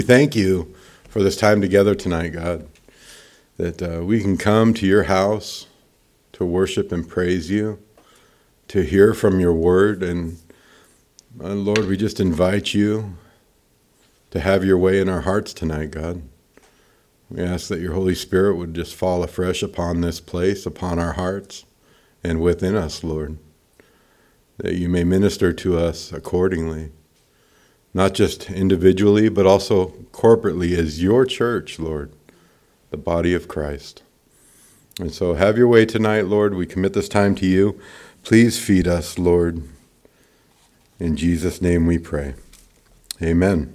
Thank you for this time together tonight, God, that we can come to your house to worship and praise you, to hear from your word. And Lord, we just invite you to have your way in our hearts tonight, God. We ask that your Holy Spirit would just fall afresh upon this place, upon our hearts, and within us, Lord, that you may minister to us accordingly. Not just individually, but also corporately as your church, Lord, the body of Christ. And so have your way tonight, Lord. We commit this time to you. Please feed us, Lord. In Jesus' name we pray. Amen.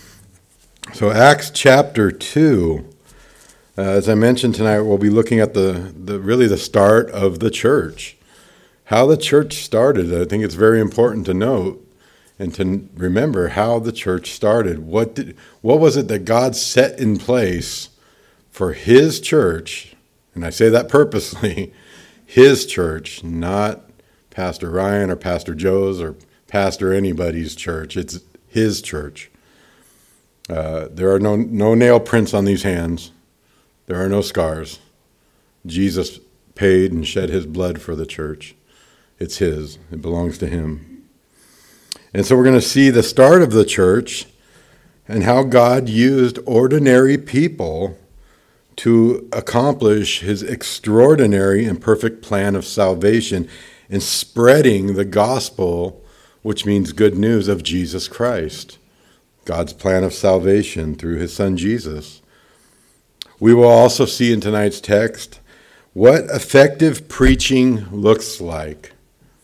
So Acts chapter 2. As I mentioned tonight, we'll be looking at the start of the church. How the church started. I think it's very important to note and to remember how the church started. What was it that God set in place for his church? And I say that purposely, his church, not Pastor Ryan or Pastor Joe's or Pastor anybody's church. It's his church. There are no nail prints on these hands. There are no scars. Jesus paid and shed his blood for the church. It's his. It belongs to him. And so we're going to see the start of the church and how God used ordinary people to accomplish his extraordinary and perfect plan of salvation in spreading the gospel, which means good news of Jesus Christ, God's plan of salvation through his son Jesus. We will also see in tonight's text what effective preaching looks like,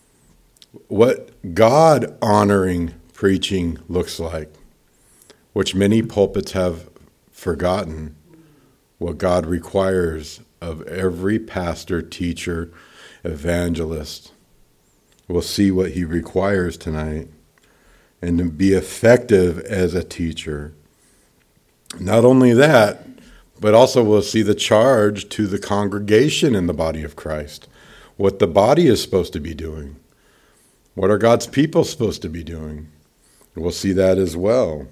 what God-honoring preaching looks like, which many pulpits have forgotten, what God requires of every pastor, teacher, evangelist. We'll see what he requires tonight, and to be effective as a teacher. Not only that, but also we'll see the charge to the congregation in the body of Christ, what the body is supposed to be doing. What are God's people supposed to be doing? We'll see that as well.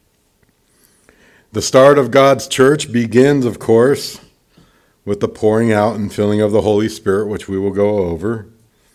The start of God's church begins, of course, with the pouring out and filling of the Holy Spirit, which we will go over.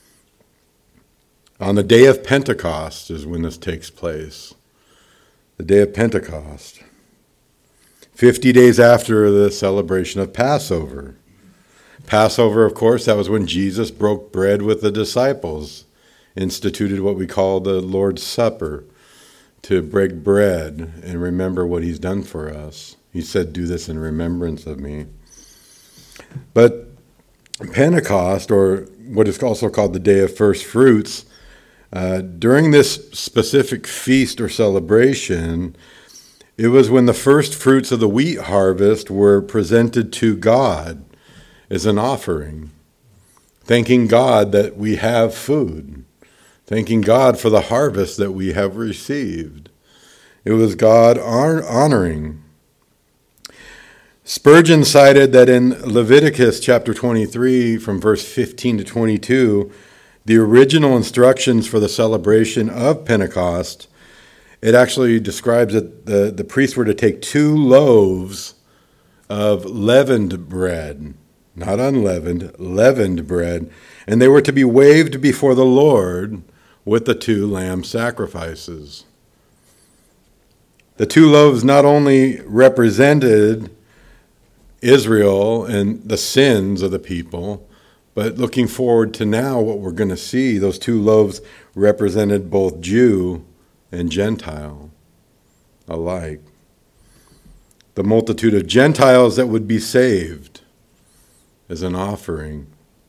On the day of Pentecost is when this takes place. The day of Pentecost. 50 days after the celebration of Passover. Passover, of course, that was when Jesus broke bread with the disciples, instituted what we call the Lord's Supper, to break bread and remember what he's done for us. He said, "Do this in remembrance of me." But Pentecost, or what is also called the Day of First Fruits, during this specific feast or celebration, it was when the first fruits of the wheat harvest were presented to God as an offering, thanking God that we have food, thanking God for the harvest that we have received. It was God honoring. Spurgeon cited that in Leviticus chapter 23, from verse 15 to 22, the original instructions for the celebration of Pentecost, it actually describes that the priests were to take 2 loaves of leavened bread, not unleavened, leavened bread, and they were to be waved before the Lord with the 2 lamb sacrifices. The 2 loaves not only represented Israel and the sins of the people, but looking forward to now what we're going to see, those 2 loaves represented both Jew and Gentile alike. The multitude of Gentiles that would be saved as an offering.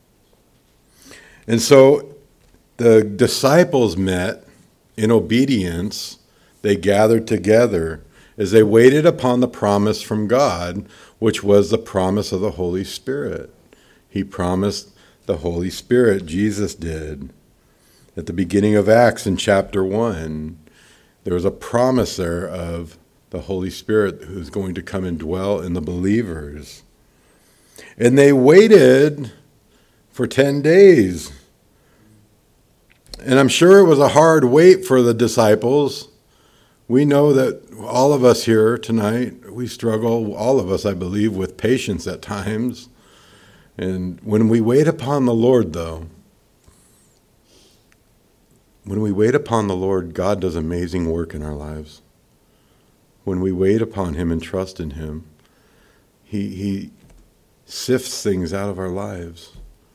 And so the disciples met in obedience. They gathered together as they waited upon the promise from God, which was the promise of the Holy Spirit. He promised the Holy Spirit, Jesus did. At the beginning of Acts in chapter 1, there was a promise there of the Holy Spirit who's going to come and dwell in the believers. And they waited for 10 days. And I'm sure it was a hard wait for the disciples we know that all of us here tonight, we struggle, all of us, I believe, with patience at times. And when we wait upon the Lord, though, when we wait upon the Lord, God does amazing work in our lives. When we wait upon him and trust in him, he sifts things out of our lives.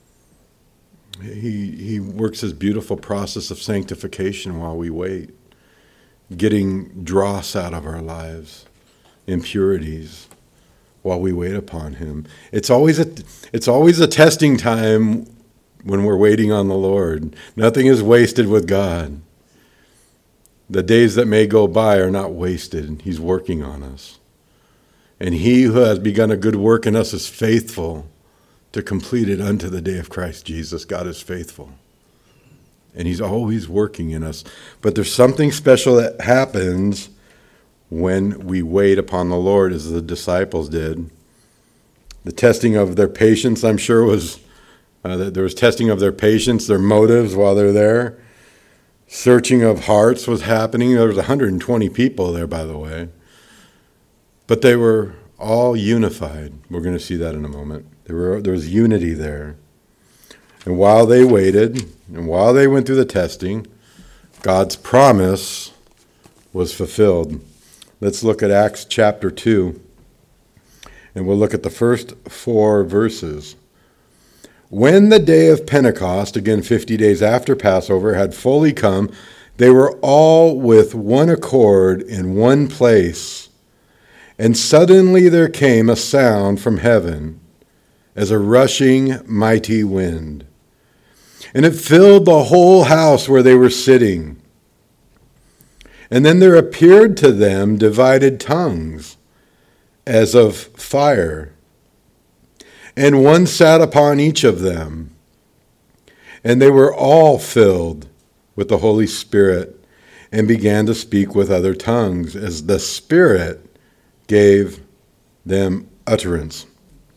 He works his beautiful process of sanctification while we wait, getting dross out of our lives, impurities, while we wait upon him. It's always a testing time when we're waiting on the Lord. Nothing is wasted with God. The days that may go by are not wasted. He's working on us. And he who has begun a good work in us is faithful to complete it unto the day of Christ Jesus. God is faithful. And he's always working in us. But there's something special that happens when we wait upon the Lord, as the disciples did. The testing of their patience, I'm sure, was there was testing of their patience, their motives while they're there. Searching of hearts was happening. There was 120 people there, by the way. But they were all unified. We're going to see that in a moment. There was unity there. And while they waited, and while they went through the testing, God's promise was fulfilled. Let's look at Acts chapter 2, and we'll look at the first 4 verses. When the day of Pentecost, again 50 days after Passover, had fully come, they were all with one accord in one place. And suddenly there came a sound from heaven as a rushing mighty wind. And it filled the whole house where they were sitting. And then there appeared to them divided tongues as of fire. And one sat upon each of them. And they were all filled with the Holy Spirit and began to speak with other tongues as the Spirit gave them utterance.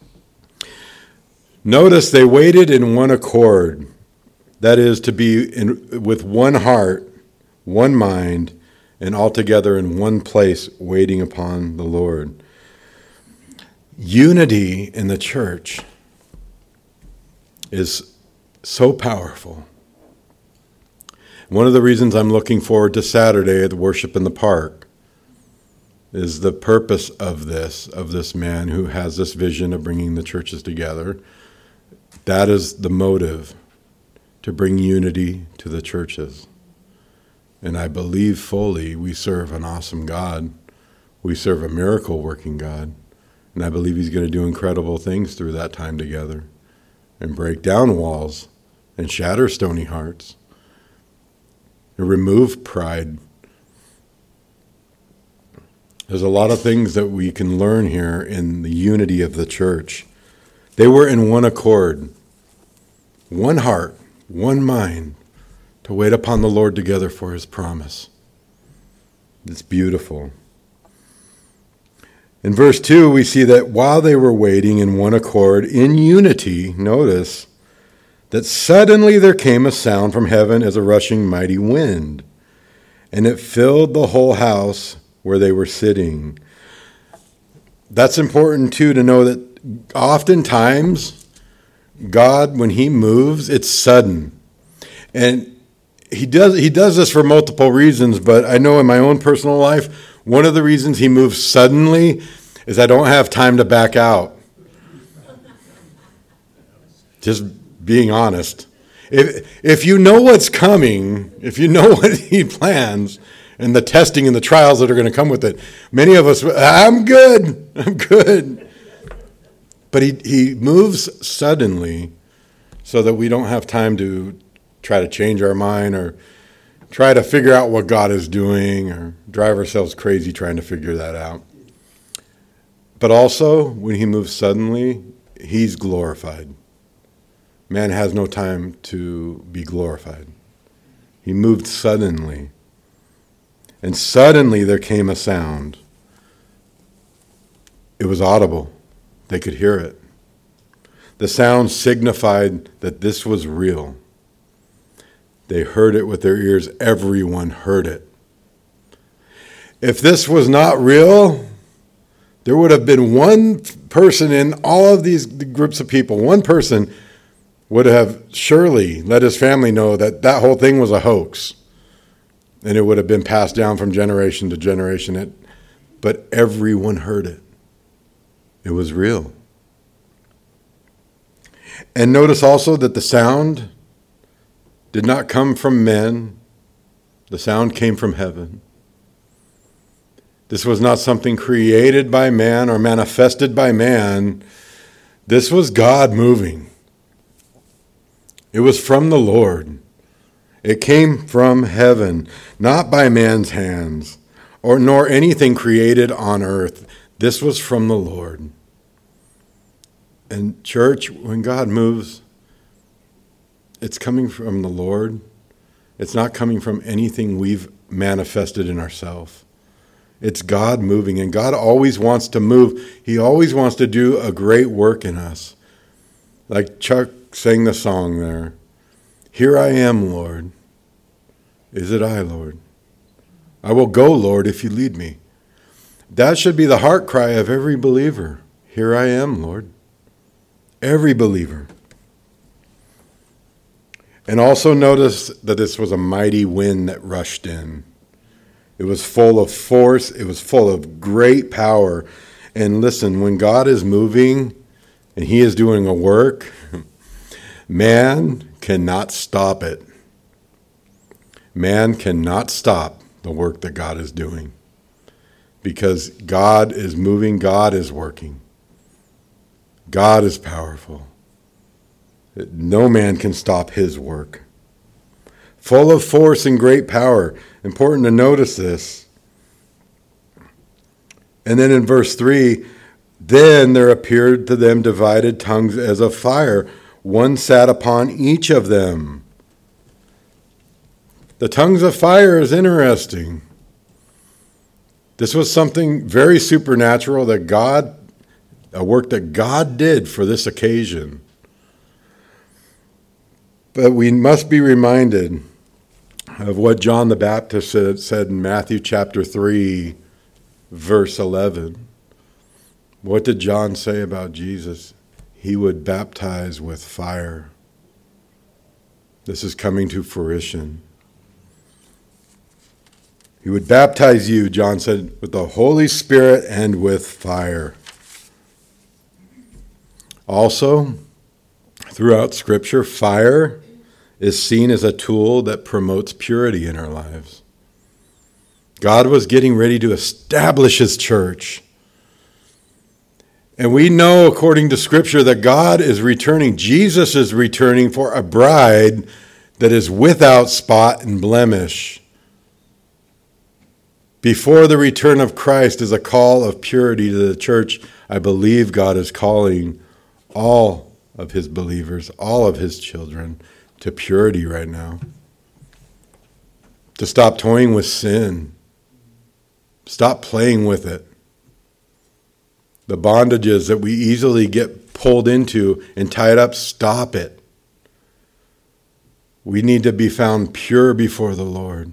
Notice they waited in one accord. That is, to be with one heart, one mind, and all together in one place, waiting upon the Lord. Unity in the church is so powerful. One of the reasons I'm looking forward to Saturday at the Worship in the Park is the purpose of this man who has this vision of bringing the churches together. That is the motive, to bring unity to the churches. And I believe fully we serve an awesome God. We serve a miracle-working God. And I believe he's going to do incredible things through that time together and break down walls and shatter stony hearts and remove pride. There's a lot of things that we can learn here in the unity of the church. They were in one accord, one heart, one mind, to wait upon the Lord together for his promise. It's beautiful. In verse 2, we see that while they were waiting in one accord, in unity, notice that suddenly there came a sound from heaven as a rushing mighty wind, and it filled the whole house where they were sitting. That's important, too, to know that oftentimes God, when he moves, it's sudden. And he does this for multiple reasons, but I know in my own personal life, one of the reasons he moves suddenly is I don't have time to back out. Just being honest. If you know what's coming, if you know what he plans, and the testing and the trials that are going to come with it, many of us, I'm good. But he moves suddenly so that we don't have time to try to change our mind or try to figure out what God is doing or drive ourselves crazy trying to figure that out. But also, when he moves suddenly, he's glorified. Man has no time to be glorified. He moved suddenly. And suddenly there came a sound. It was audible. They could hear it. The sound signified that this was real. They heard it with their ears. Everyone heard it. If this was not real, there would have been one person in all of these groups of people, one person would have surely let his family know that that whole thing was a hoax. And it would have been passed down from generation to generation. But everyone heard it. It was real. And notice also that the sound did not come from men. The sound came from heaven. This was not something created by man or manifested by man. This was God moving. It was from the Lord. It came from heaven, not by man's hands, nor anything created on earth. This was from the Lord. And church, when God moves, it's coming from the Lord. It's not coming from anything we've manifested in ourselves. It's God moving, and God always wants to move. He always wants to do a great work in us. Like Chuck sang the song there. Here I am, Lord. Is it I, Lord? I will go, Lord, if you lead me. That should be the heart cry of every believer. Here I am, Lord. Every believer. And also notice that this was a mighty wind that rushed in. It was full of force. It was full of great power. And listen, when God is moving and he is doing a work, man cannot stop it. Man cannot stop the work that God is doing. Because God is moving, God is working. God is powerful. No man can stop his work. Full of force and great power. Important to notice this. And then in verse 3, then there appeared to them divided tongues as of fire. One sat upon each of them. The tongues of fire is interesting. This was something very supernatural that a work that God did for this occasion. But we must be reminded of what John the Baptist said in Matthew chapter 3, verse 11. What did John say about Jesus? He would baptize with fire. This is coming to fruition. He would baptize you, John said, with the Holy Spirit and with fire. Also, throughout Scripture, fire is seen as a tool that promotes purity in our lives. God was getting ready to establish his church. And we know, according to Scripture, that God is returning. Jesus is returning for a bride that is without spot and blemish. Before the return of Christ is a call of purity to the church. I believe God is calling all of his believers, all of his children, to purity right now. To stop toying with sin. Stop playing with it. The bondages that we easily get pulled into and tied up, stop it. We need to be found pure before the Lord.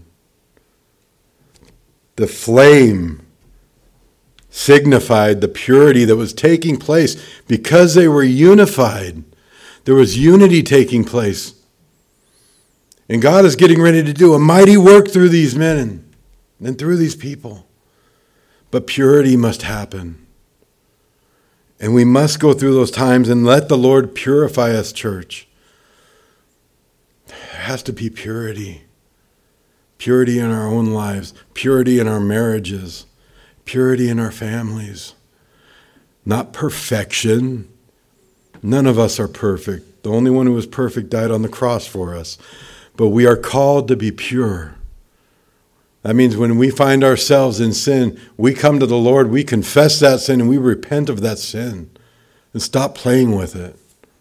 The flame signified the purity that was taking place because they were unified. There was unity taking place. And God is getting ready to do a mighty work through these men and through these people. But purity must happen. And we must go through those times and let the Lord purify us, church. There has to be purity. Purity in our own lives. Purity in our marriages. Purity in our families. Not perfection. None of us are perfect. The only one who was perfect died on the cross for us. But we are called to be pure. That means when we find ourselves in sin, we come to the Lord, we confess that sin, and we repent of that sin. And stop playing with it.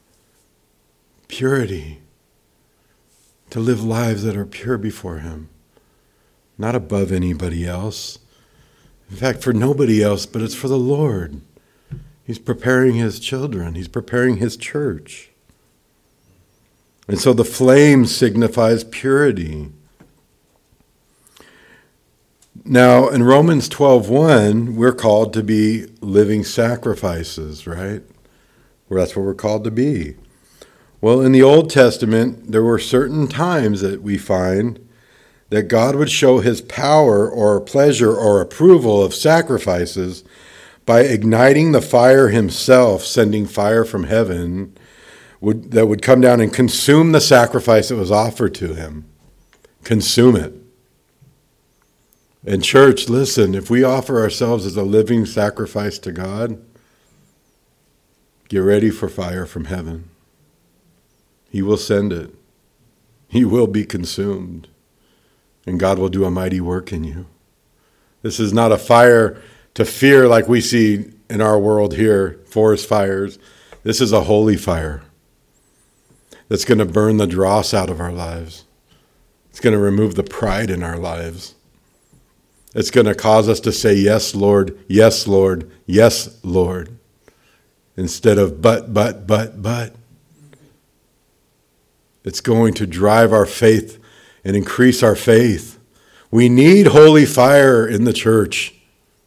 Purity. To live lives that are pure before him. Not above anybody else. In fact, for nobody else, but it's for the Lord. He's preparing his children. He's preparing his church. And so the flame signifies purity. Now, in Romans 12:1, we're called to be living sacrifices, right? Well, that's what we're called to be. Well, in the Old Testament, there were certain times that we find that God would show his power or pleasure or approval of sacrifices by igniting the fire himself, sending fire from heaven that would come down and consume the sacrifice that was offered to him. Consume it. And church, listen, if we offer ourselves as a living sacrifice to God, get ready for fire from heaven. He will send it. He will be consumed. And God will do a mighty work in you. This is not a fire to fear like we see in our world here, forest fires. This is a holy fire that's going to burn the dross out of our lives. It's going to remove the pride in our lives. It's going to cause us to say, yes, Lord, yes, Lord, yes, Lord, instead of but. It's going to drive our faith and increase our faith. We need holy fire in the church.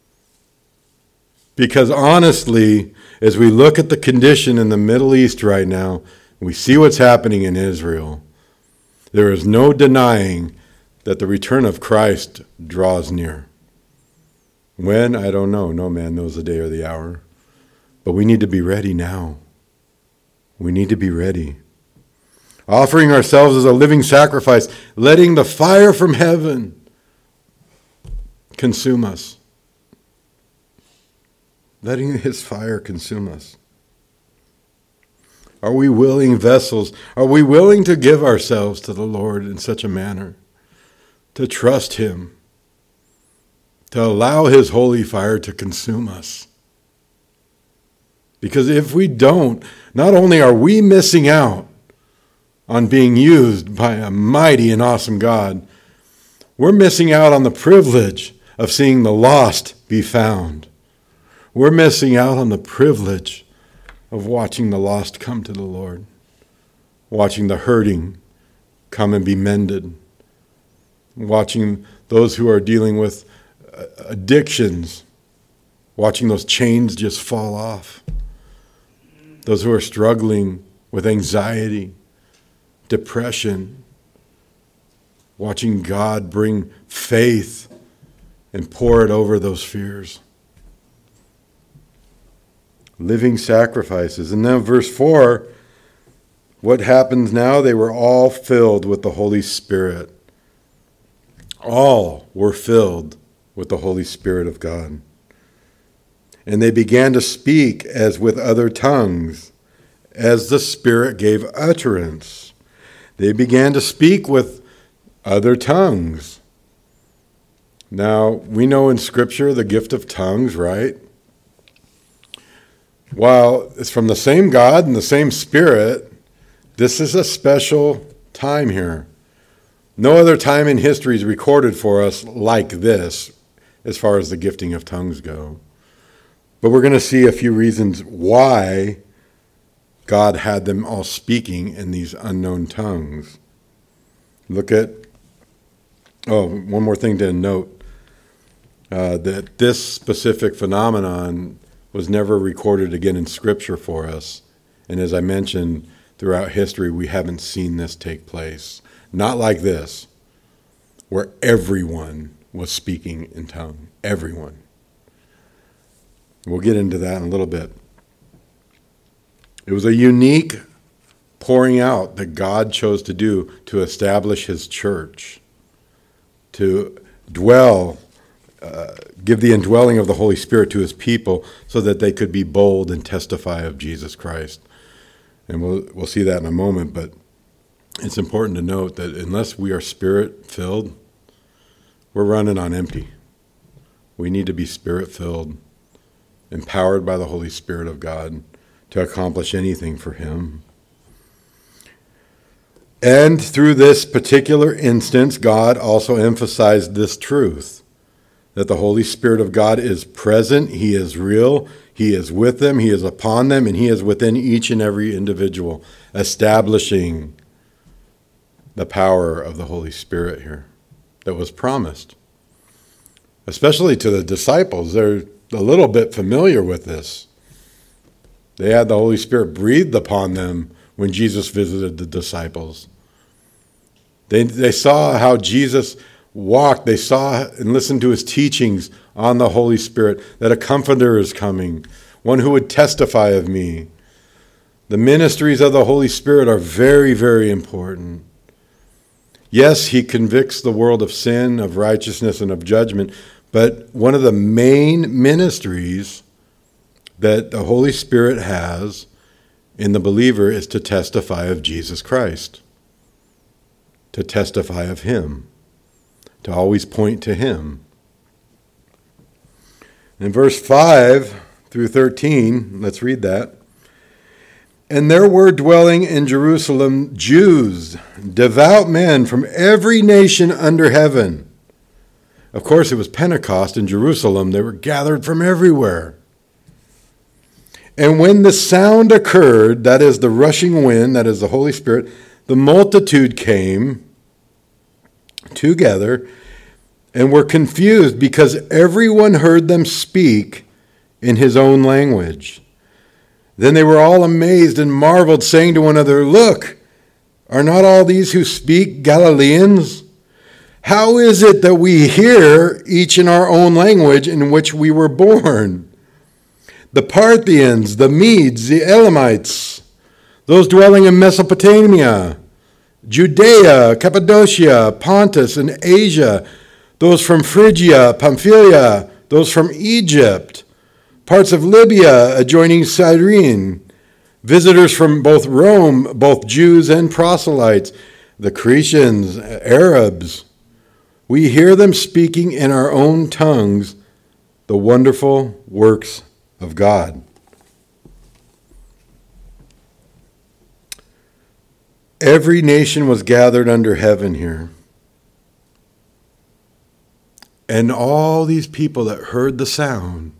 Because honestly, as we look at the condition in the Middle East right now, we see what's happening in Israel. There is no denying that the return of Christ draws near. When? I don't know. No man knows the day or the hour. But we need to be ready now. We need to be ready. Offering ourselves as a living sacrifice, letting the fire from heaven consume us. Letting his fire consume us. Are we willing vessels? Are we willing to give ourselves to the Lord in such a manner? To trust him? To allow his holy fire to consume us? Because if we don't, not only are we missing out on being used by a mighty and awesome God, we're missing out on the privilege of seeing the lost be found. We're missing out on the privilege of watching the lost come to the Lord, watching the hurting come and be mended, watching those who are dealing with addictions, watching those chains just fall off, those who are struggling with anxiety, depression, watching God bring faith and pour it over those fears. Living sacrifices. And then verse 4, what happens now? They were all filled with the Holy Spirit. All were filled with the Holy Spirit of God. And they began to speak as with other tongues, as the Spirit gave utterance. They began to speak with other tongues. Now, we know in Scripture the gift of tongues, right? While it's from the same God and the same Spirit, this is a special time here. No other time in history is recorded for us like this, as far as the gifting of tongues go. But we're going to see a few reasons why God had them all speaking in these unknown tongues. Look at, one more thing to note, that this specific phenomenon was never recorded again in Scripture for us. And as I mentioned, throughout history, we haven't seen this take place. Not like this, where everyone was speaking in tongue. Everyone. We'll get into that in a little bit. It was a unique pouring out that God chose to do to establish his church, to dwell, give the indwelling of the Holy Spirit to his people so that they could be bold and testify of Jesus Christ. And we'll see that in a moment, but it's important to note that unless we are Spirit-filled, we're running on empty. We need to be Spirit-filled, empowered by the Holy Spirit of God to accomplish anything for him. And through this particular instance, God also emphasized this truth, that the Holy Spirit of God is present, he is real, he is with them, he is upon them, and he is within each and every individual, establishing the power of the Holy Spirit here that was promised. especially to the disciples. They're a little bit familiar with this. They had the Holy Spirit breathed upon them when Jesus visited the disciples. They saw how Jesus walked. They saw and listened to his teachings on the Holy Spirit, that a comforter is coming, one who would testify of me. The ministries of the Holy Spirit are very, very important. Yes, he convicts the world of sin, of righteousness, and of judgment, but one of the main ministries that the Holy Spirit has in the believer is to testify of Jesus Christ, to testify of him, to always point to him. In verse 5 through 13, let's read that. And there were dwelling in Jerusalem Jews, devout men from every nation under heaven. Of course, it was Pentecost in Jerusalem. They were gathered from everywhere. And when the sound occurred, that is the rushing wind, that is the Holy Spirit, the multitude came together and were confused because everyone heard them speak in his own language. Then they were all amazed and marveled, saying to one another, "Look, are not all these who speak Galileans? How is it that we hear each in our own language in which we were born? The Parthians, the Medes, the Elamites, those dwelling in Mesopotamia, Judea, Cappadocia, Pontus, and Asia, those from Phrygia, Pamphylia, those from Egypt, parts of Libya adjoining Cyrene, visitors from both Rome, both Jews and proselytes, the Cretians, Arabs. We hear them speaking in our own tongues the wonderful works of God." Every nation was gathered under heaven here. And all these people that heard the sound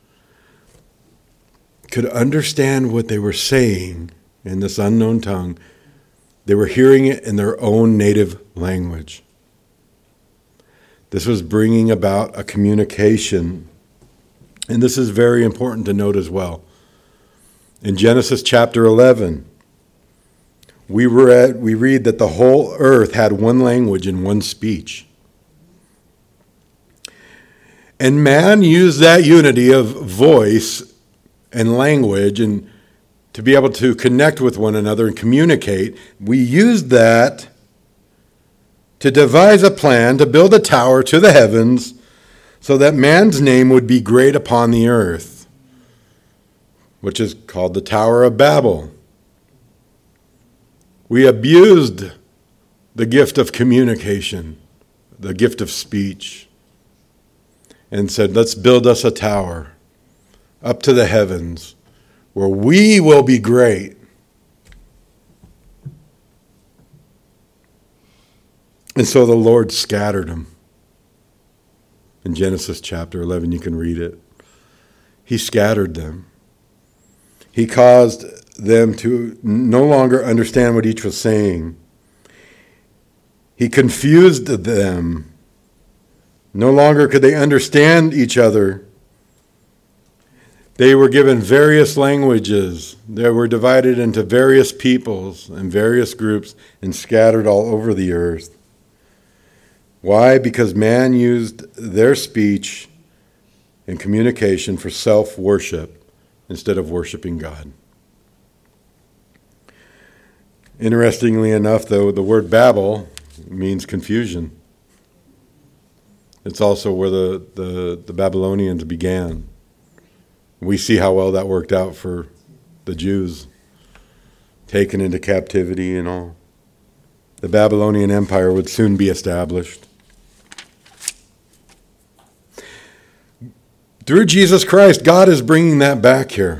could understand what they were saying in this unknown tongue. They were hearing it in their own native language. This was bringing about a communication. And this is very important to note as well. In Genesis chapter 11, we read that the whole earth had one language and one speech. And man used that unity of voice and language and to be able to connect with one another and communicate. We used that to devise a plan to build a tower to the heavens so that man's name would be great upon the earth, which is called the Tower of Babel. We abused the gift of communication, the gift of speech, and said, let's build us a tower up to the heavens where we will be great. And so the Lord scattered them. In Genesis chapter 11, you can read it. He scattered them. He caused them to no longer understand what each was saying. He confused them. No longer could they understand each other. They were given various languages. They were divided into various peoples and various groups and scattered all over the earth. Why? Because man used their speech and communication for self-worship instead of worshiping God. Interestingly enough, though, the word Babel means confusion. It's also where the Babylonians began. We see how well that worked out for the Jews, taken into captivity and all. The Babylonian Empire would soon be established. Through Jesus Christ, God is bringing that back here.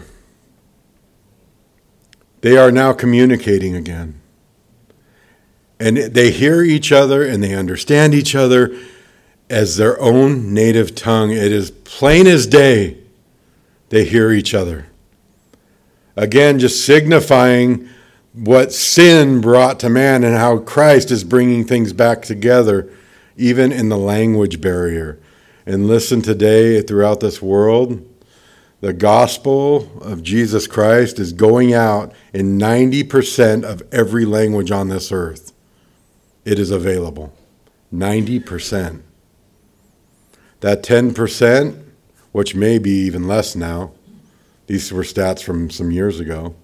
They are now communicating again. And they hear each other and they understand each other as their own native tongue. It is plain as day. They hear each other. Again, just signifying what sin brought to man and how Christ is bringing things back together, even in the language barrier. and listen today throughout this world, the gospel of Jesus Christ is going out in 90% of every language on this earth. It is available. 90%. That 10%, which may be even less now, these were stats from some years ago.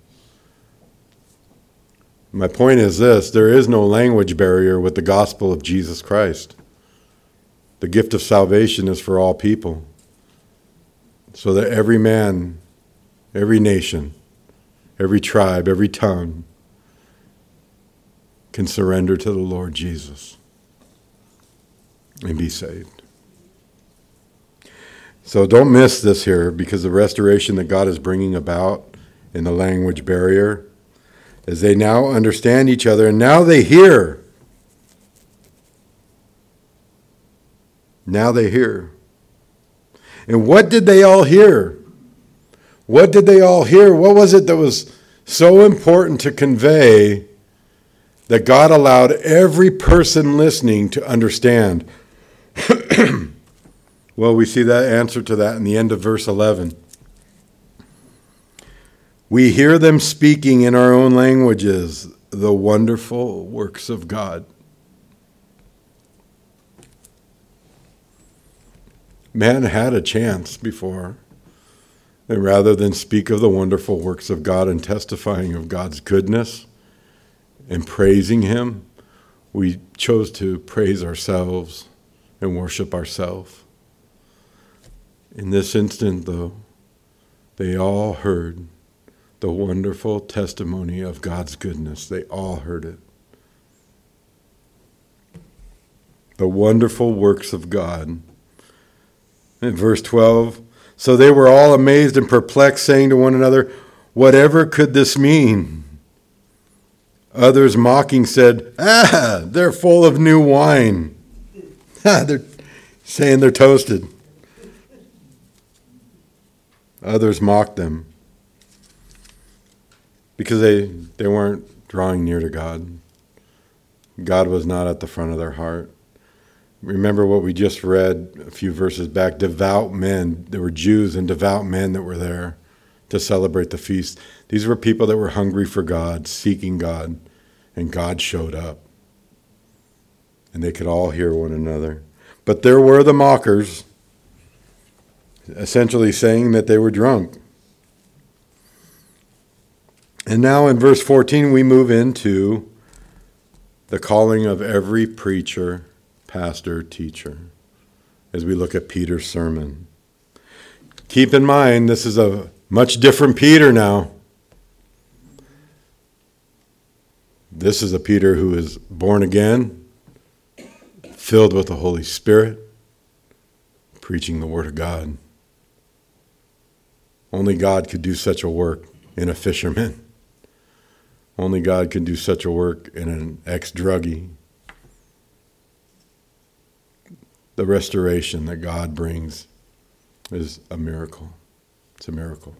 My point is this: there is no language barrier with the gospel of Jesus Christ. The gift of salvation is for all people, so that every man, every nation, every tribe, every tongue can surrender to the Lord Jesus and be saved. So don't miss this here, because the restoration that God is bringing about in the language barrier, as they now understand each other and now they hear. Now they hear. And what did they all hear? What did they all hear? What was it that was so important to convey that God allowed every person listening to understand? Well, we see that answer to that in the end of verse 11. We hear them speaking in our own languages the wonderful works of God. Man had a chance before, and rather than speak of the wonderful works of God and testifying of God's goodness and praising Him, we chose to praise ourselves and worship ourselves. In this instant, though, they all heard the wonderful testimony of God's goodness. They all heard it. The wonderful works of God. In verse 12, so they were all amazed and perplexed, saying to one another, whatever could this mean? Others mocking said, they're full of new wine. They're saying they're toasted. Others mocked them because they weren't drawing near to God. God was not at the front of their heart. Remember what we just read a few verses back. Devout men, there were Jews and devout men that were there to celebrate the feast. These were people that were hungry for God, seeking God, and God showed up. And they could all hear one another. But there were the mockers, essentially saying that they were drunk. And now in verse 14 we move into the calling of every preacher, pastor, teacher, as we look at Peter's sermon. Keep in mind, this is a much different Peter now. This is a Peter who is born again, filled with the Holy Spirit, preaching the Word of God. Only God could do such a work in a fisherman. Only God can do such a work in an ex-druggie. The restoration that God brings is a miracle. It's a miracle.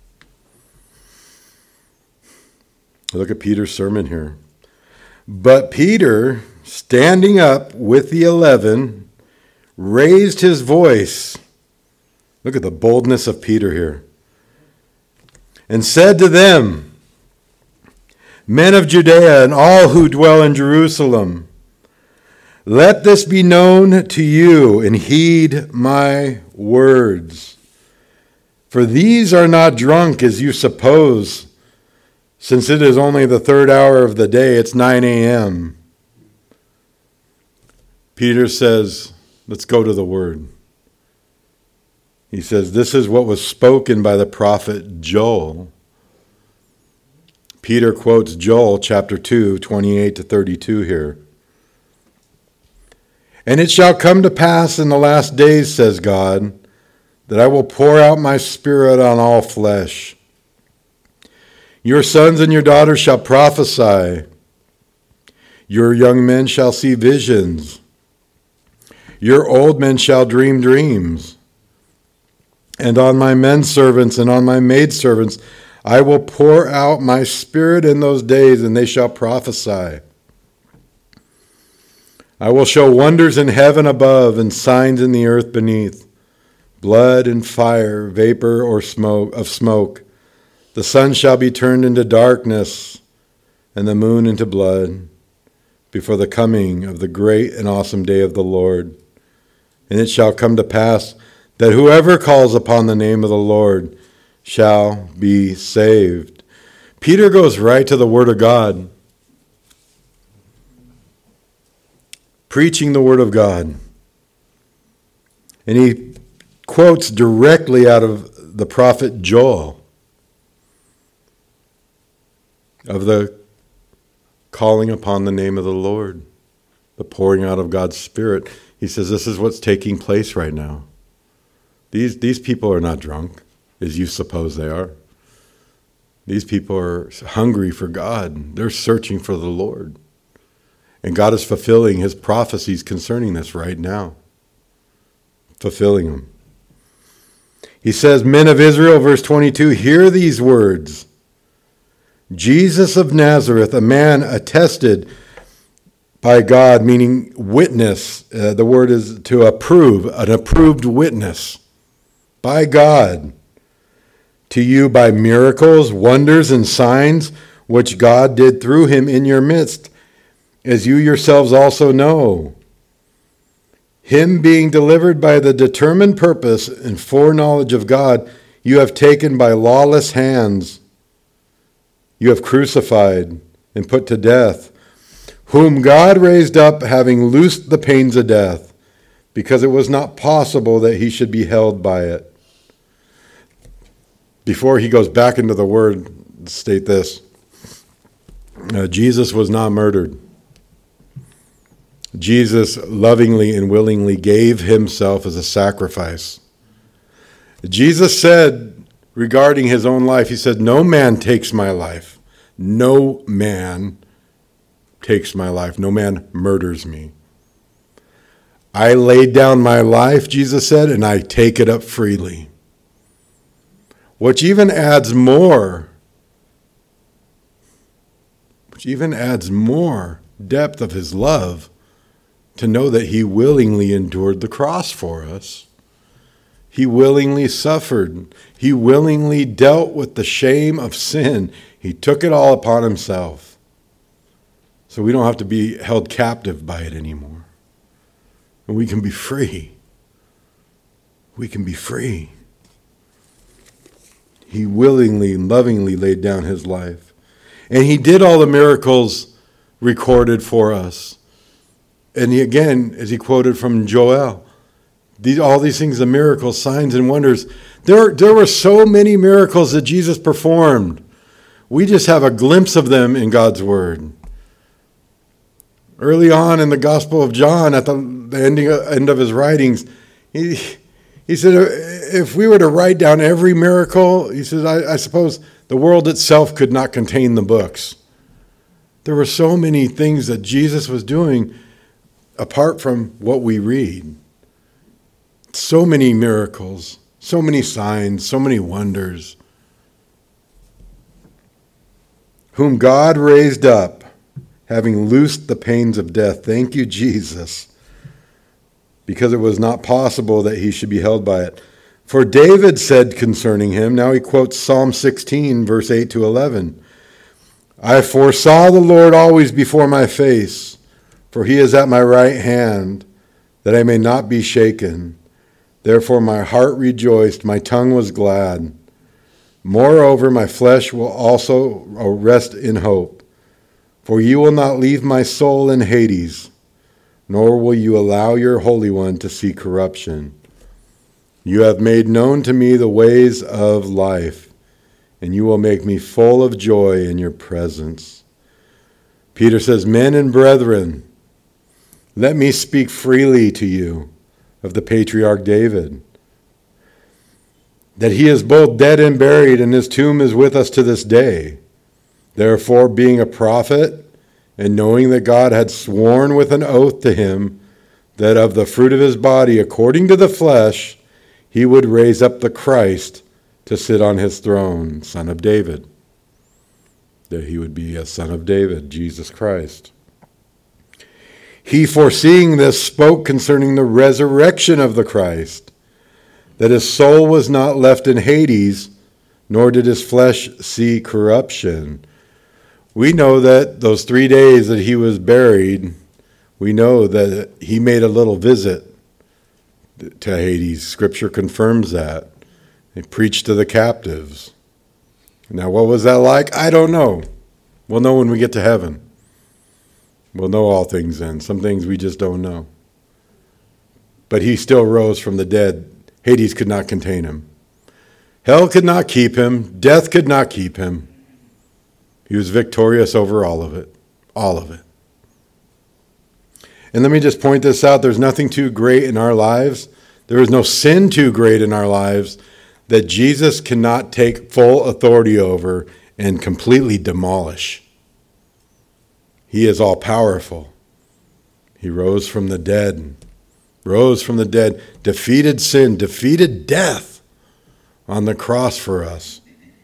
Look at Peter's sermon here. But Peter, standing up with the 11, raised his voice. Look at the boldness of Peter here. And said to them, men of Judea and all who dwell in Jerusalem, let this be known to you, and heed my words. For these are not drunk as you suppose, since it is only the third hour of the day. It's 9 a.m. Peter says, let's go to the word. He says, this is what was spoken by the prophet Joel. Peter quotes Joel chapter 2, 28 to 32 here. And it shall come to pass in the last days, says God, that I will pour out my Spirit on all flesh. Your sons and your daughters shall prophesy. Your young men shall see visions. Your old men shall dream dreams. And on my men servants and on my maid servants I will pour out my Spirit in those days, and they shall prophesy. I will show wonders in heaven above and signs in the earth beneath, blood and fire, vapor or smoke. The sun shall be turned into darkness and the moon into blood before the coming of the great and awesome day of the Lord. And it shall come to pass that whoever calls upon the name of the Lord shall be saved. Peter goes right to the Word of God, preaching the Word of God. And he quotes directly out of the prophet Joel of the calling upon the name of the Lord, the pouring out of God's Spirit. He says this is what's taking place right now. These people are not drunk, as you suppose they are. These people are hungry for God. They're searching for the Lord. And God is fulfilling his prophecies concerning this right now. Fulfilling them. He says, men of Israel, verse 22, hear these words. Jesus of Nazareth, a man attested by God, meaning witness. The word is to approve, an approved witness by God. To you by miracles, wonders, and signs, which God did through him in your midst, as you yourselves also know. Him being delivered by the determined purpose and foreknowledge of God, you have taken by lawless hands. You have crucified and put to death, whom God raised up, having loosed the pains of death, because it was not possible that he should be held by it. Before he goes back into the word, state this. Jesus was not murdered. Jesus lovingly and willingly gave himself as a sacrifice. Jesus said regarding his own life, he said, no man takes my life. No man takes my life. No man murders me. I laid down my life, Jesus said, and I take it up freely. Which even adds more depth of his love to know that he willingly endured the cross for us. He willingly suffered. He willingly dealt with the shame of sin. He took it all upon himself. So we don't have to be held captive by it anymore. And we can be free. We can be free. He willingly and lovingly laid down his life. And he did all the miracles recorded for us. And he, again, as he quoted from Joel, all these things, the miracles, signs, and wonders. There were so many miracles that Jesus performed. We just have a glimpse of them in God's Word. Early on in the Gospel of John, at the end of his writings, he said, if we were to write down every miracle, he says, I suppose the world itself could not contain the books. There were so many things that Jesus was doing apart from what we read. So many miracles, so many signs, so many wonders. Whom God raised up, having loosed the pains of death. Thank you, Jesus. Because it was not possible that he should be held by it. For David said concerning him, now he quotes Psalm 16, verse 8 to 11. I foresaw the Lord always before my face, for he is at my right hand, that I may not be shaken. Therefore my heart rejoiced, my tongue was glad. Moreover, my flesh will also rest in hope. For you will not leave my soul in Hades, nor will you allow your Holy One to see corruption. You have made known to me the ways of life, and you will make me full of joy in your presence. Peter says, men and brethren, let me speak freely to you of the patriarch David, that he is both dead and buried, and his tomb is with us to this day. Therefore, being a prophet, and knowing that God had sworn with an oath to him that of the fruit of his body, according to the flesh, he would raise up the Christ to sit on his throne, son of David. That he would be a son of David, Jesus Christ. He, foreseeing this, spoke concerning the resurrection of the Christ, that his soul was not left in Hades, nor did his flesh see corruption. We know that those 3 days that he was buried, we know that he made a little visit to Hades. Scripture confirms that. He preached to the captives. Now, what was that like? I don't know. We'll know when we get to heaven. We'll know all things then. Some things we just don't know. But he still rose from the dead. Hades could not contain him. Hell could not keep him. Death could not keep him. He was victorious over all of it. All of it. And let me just point this out. There's nothing too great in our lives. There is no sin too great in our lives that Jesus cannot take full authority over and completely demolish. He is all powerful. He rose from the dead. Rose from the dead. Defeated sin. Defeated death on the cross for us.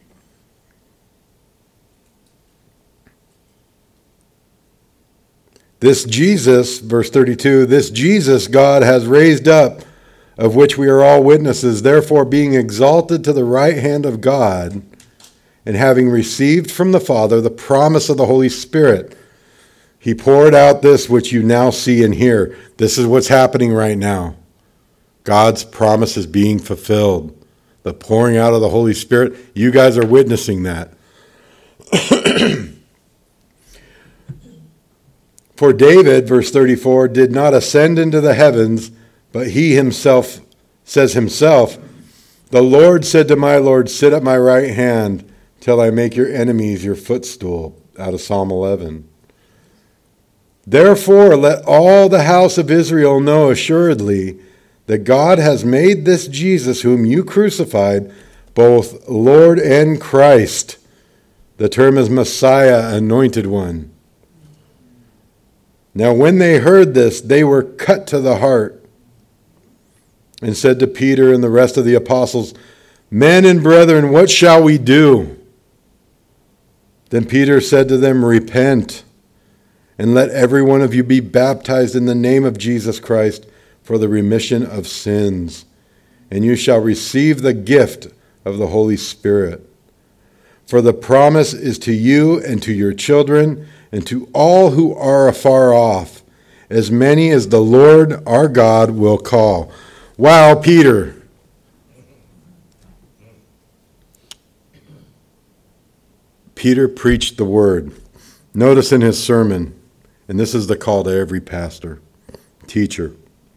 This Jesus, verse 32, this Jesus God has raised up, of which we are all witnesses, therefore being exalted to the right hand of God, and having received from the Father the promise of the Holy Spirit, he poured out this which you now see and hear. This is what's happening right now. God's promise is being fulfilled. The pouring out of the Holy Spirit, you guys are witnessing that. For David, verse 34, did not ascend into the heavens, but he himself says himself, the Lord said to my Lord, sit at my right hand till I make your enemies your footstool, out of Psalm 11. Therefore, let all the house of Israel know assuredly that God has made this Jesus, whom you crucified, both Lord and Christ. The term is Messiah, anointed one. Now when they heard this, they were cut to the heart and said to Peter and the rest of the apostles, men and brethren, what shall we do? Then Peter said to them, repent, and let every one of you be baptized in the name of Jesus Christ for the remission of sins, and you shall receive the gift of the Holy Spirit. For the promise is to you and to your children and to all who are afar off, as many as the Lord our God will call. Wow, Peter. Peter preached the word. Notice in his sermon, and this is the call to every pastor, teacher,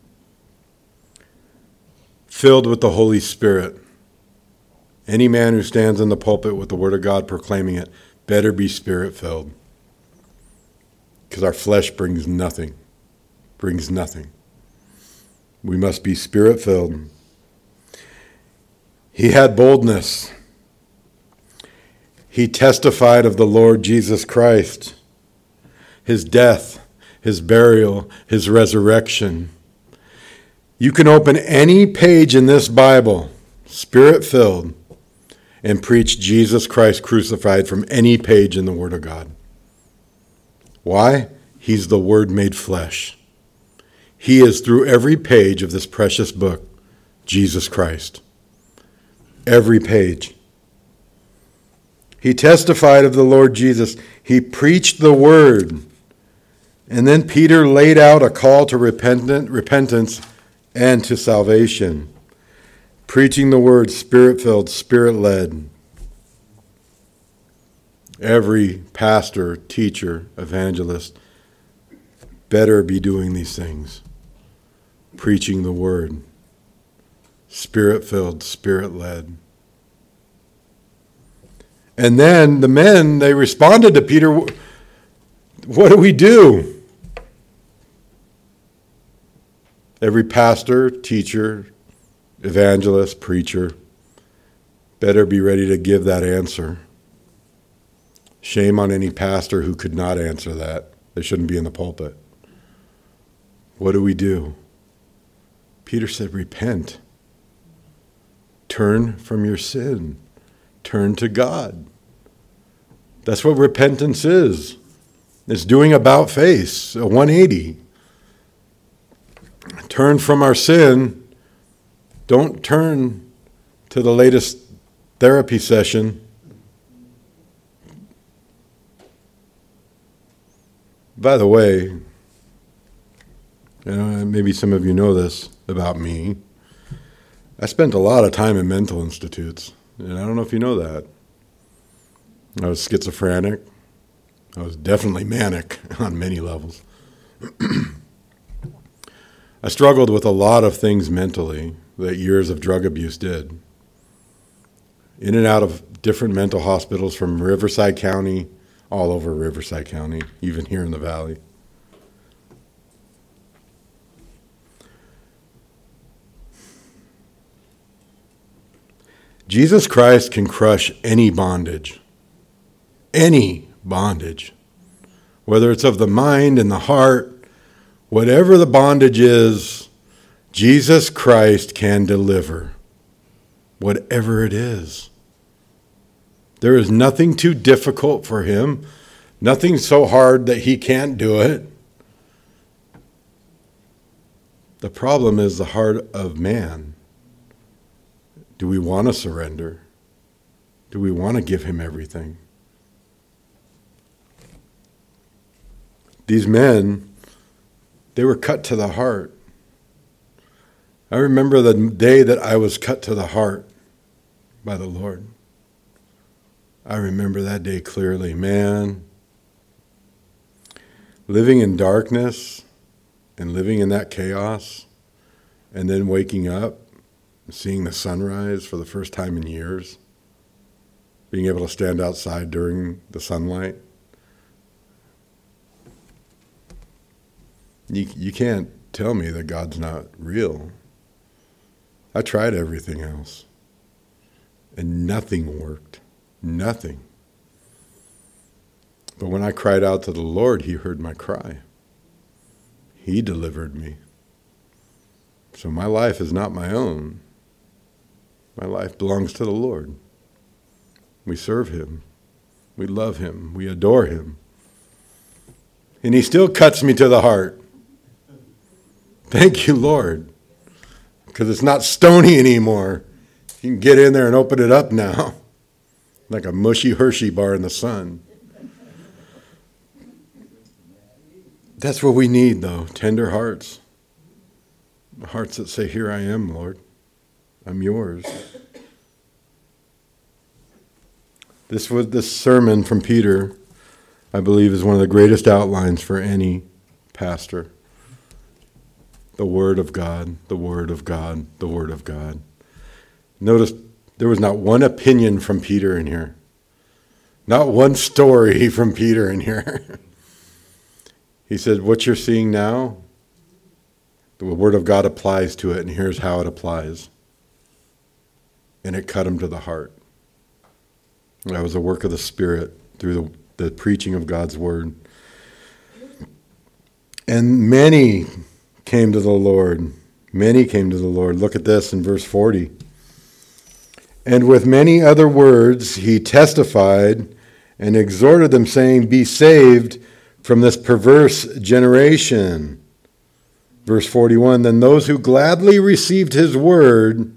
filled with the Holy Spirit. Any man who stands in the pulpit with the word of God proclaiming it better be Spirit-filled. Because our flesh brings nothing. Brings nothing. We must be Spirit-filled. He had boldness. He testified of the Lord Jesus Christ, his death, his burial, his resurrection. You can open any page in this Bible, Spirit-filled, and preach Jesus Christ crucified from any page in the Word of God. Why? He's the Word made flesh. He is through every page of this precious book, Jesus Christ. Every page. He testified of the Lord Jesus. He preached the Word. And then Peter laid out a call to repentance and to salvation. Preaching the Word, Spirit-filled, Spirit-led. Every pastor, teacher, evangelist better be doing these things. Preaching the Word. Spirit-filled, Spirit-led. And then the men, they responded to Peter, what do we do? Every pastor, teacher, evangelist, preacher better be ready to give that answer. Shame on any pastor who could not answer that. They shouldn't be in the pulpit. What do we do? Peter said, repent. Turn from your sin. Turn to God. That's what repentance is. It's doing about face, a 180. turn from our sin. Don't turn to the latest therapy session. By the way, maybe some of you know this about me. I spent a lot of time in mental institutes, and I don't know if you know that. I was schizophrenic. I was definitely manic on many levels. I struggled with a lot of things mentally that years of drug abuse did. In and out of different mental hospitals from Riverside County, all over Riverside County, even here in the valley. Jesus Christ can crush any bondage, whether it's of the mind and the heart, whatever the bondage is, Jesus Christ can deliver, whatever it is. There is nothing too difficult for him, nothing so hard that he can't do it. The problem is the heart of man. Do we want to surrender? Do we want to give him everything? These men, they were cut to the heart. I remember the day that I was cut to the heart by the Lord. I remember that day clearly. Man, living in darkness and living in that chaos and then waking up, seeing the sunrise for the first time in years, being able to stand outside during the sunlight. You can't tell me that God's not real. I tried everything else, and nothing worked. Nothing. But when I cried out to the Lord, he heard my cry. He delivered me. So my life is not my own. My life belongs to the Lord. We serve him. We love him. We adore him. And he still cuts me to the heart. Thank you, Lord. Because it's not stony anymore. You can get in there and open it up now. Like a mushy Hershey bar in the sun. That's what we need, though. Tender hearts. Hearts that say, here I am, Lord. I'm yours. This sermon from Peter, I believe, is one of the greatest outlines for any pastor. The Word of God, the Word of God, the Word of God. Notice there was not one opinion from Peter in here. Not one story from Peter in here. He said, what you're seeing now, the Word of God applies to it, and here's how it applies. And it cut him to the heart. That was a work of the Spirit through the preaching of God's Word. And many came to the Lord. Many came to the Lord. Look at this in verse 40. And with many other words he testified and exhorted them, saying, be saved from this perverse generation. Verse 41, then those who gladly received his word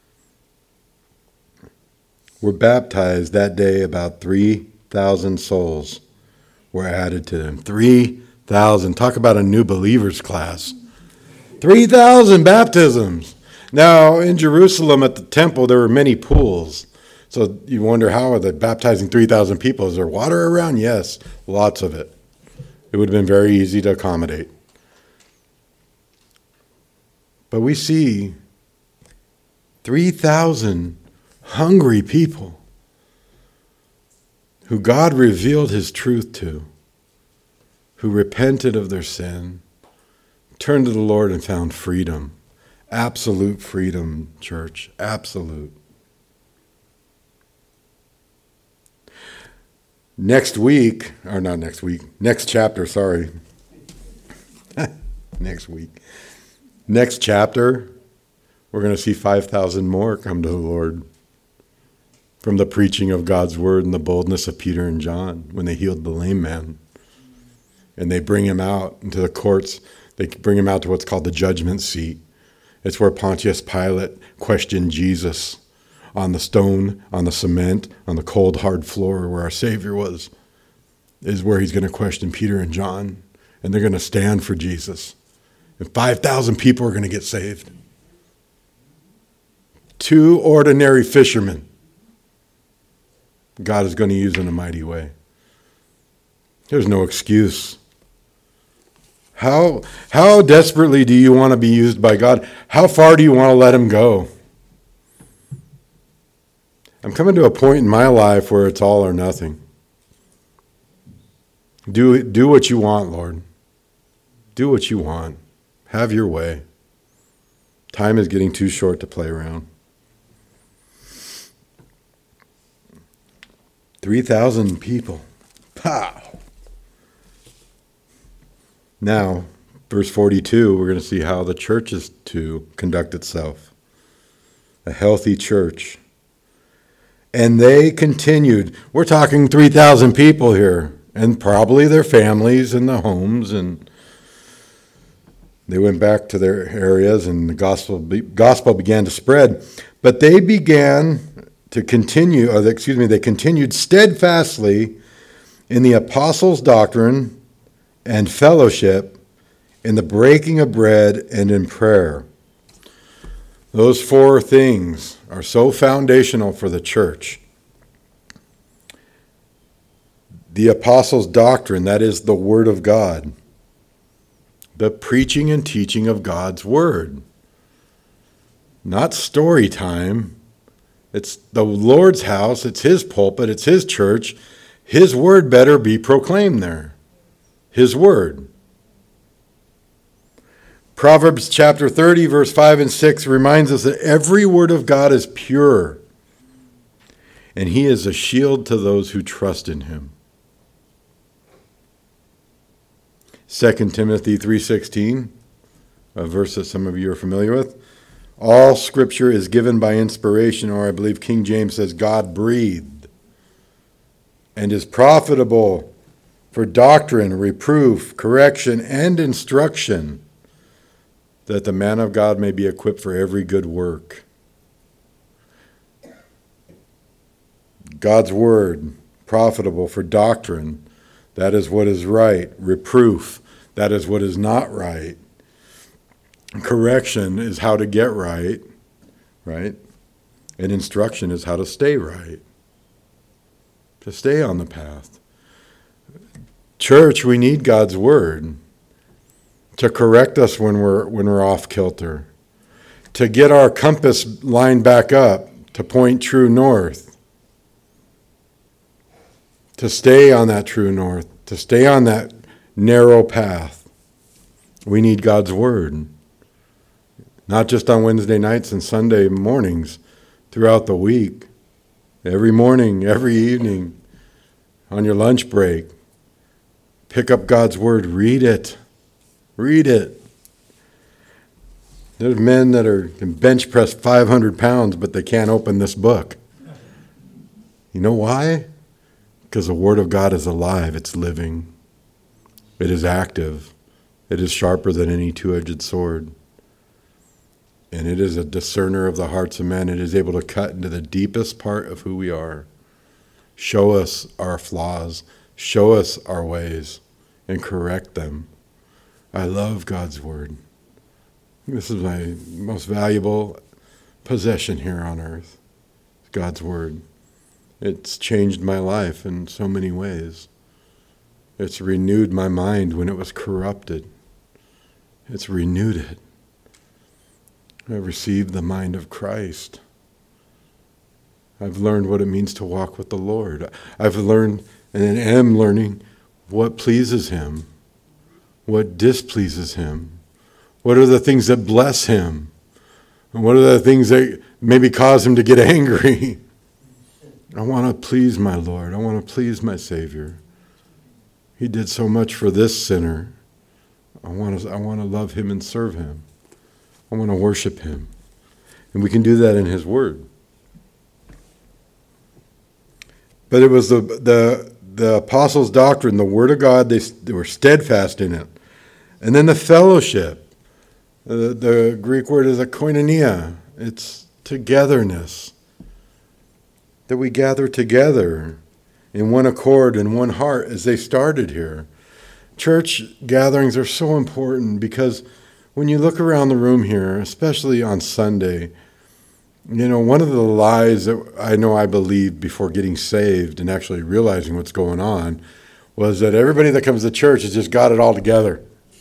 were baptized that day. About 3,000 souls were added to them. 3,000. Talk about a new believers class. 3,000 baptisms. Now, in Jerusalem at the temple, there were many pools. So you wonder, how are they baptizing 3,000 people? Is there water around? Yes, lots of it. It would have been very easy to accommodate. But we see 3,000 hungry people who God revealed his truth to, who repented of their sin, turned to the Lord and found freedom. Absolute freedom, church. Absolute. Next chapter, sorry. Next chapter, we're going to see 5,000 more come to the Lord from the preaching of God's word and the boldness of Peter and John when they healed the lame man. And they bring him out into the courts. They bring him out to what's called the judgment seat. It's where Pontius Pilate questioned Jesus on the stone, on the cement, on the cold, hard floor where our Savior was, is where he's going to question Peter and John. And they're going to stand for Jesus. And 5,000 people are going to get saved. 2 ordinary fishermen God is going to use in a mighty way. There's no excuse. How desperately do you want to be used by God? How far do you want to let him go? I'm coming to a point in my life where it's all or nothing. Do what you want, Lord. Do what you want. Have your way. Time is getting too short to play around. 3,000 people. Pow! Now, verse 42, we're going to see how the church is to conduct itself. A healthy church. And they continued. We're talking 3,000 people here, and probably their families and the homes, and they went back to their areas, and the gospel began to spread. But they continued steadfastly in the apostles' doctrine and fellowship, in the breaking of bread and in prayer. Those 4 things are so foundational for the church. The apostles' doctrine, that is the Word of God. The preaching and teaching of God's Word. Not story time. It's the Lord's house. It's His pulpit. It's His church. His Word better be proclaimed there. His Word. Proverbs chapter 30, verse 5 and 6 reminds us that every word of God is pure, and He is a shield to those who trust in Him. 2 Timothy 3:16, a verse that some of you are familiar with. All Scripture is given by inspiration, or I believe King James says God-breathed, and is profitable for doctrine, reproof, correction, and instruction, that the man of God may be equipped for every good work. God's word, profitable for doctrine, that is what is right. Reproof, that is what is not right. Correction is how to get right? And instruction is how to stay right. To stay on the path. Church, we need God's word to correct us when we're off kilter, to get our compass line back up, to point true north, to stay on that true north, to stay on that narrow path. We need God's word, not just on Wednesday nights and Sunday mornings, throughout the week, every morning, every evening, on your lunch break. Pick up God's word, read it. Read it. There's men that can bench press 500 pounds, but they can't open this book. You know why? Because the Word of God is alive. It's living. It is active. It is sharper than any two-edged sword. And it is a discerner of the hearts of men. It is able to cut into the deepest part of who we are. Show us our flaws. Show us our ways. And correct them. I love God's word. This is my most valuable possession here on earth. God's word. It's changed my life in so many ways. It's renewed my mind when it was corrupted. It's renewed it. I've received the mind of Christ. I've learned what it means to walk with the Lord. I've learned and am learning what pleases Him, what displeases Him, what are the things that bless Him, and what are the things that maybe cause Him to get angry. I want to please my Lord. I want to please my Savior. He did so much for this sinner. I want to love Him and serve Him. I want to worship Him. And we can do that in His Word. But it was the apostles' doctrine, the Word of God, they were steadfast in it. And then the fellowship. The Greek word is a koinonia. It's togetherness. That we gather together in one accord and one heart as they started here. Church gatherings are so important because when you look around the room here, especially on Sunday, one of the lies that I believed before getting saved and actually realizing what's going on was that everybody that comes to church has just got it all together.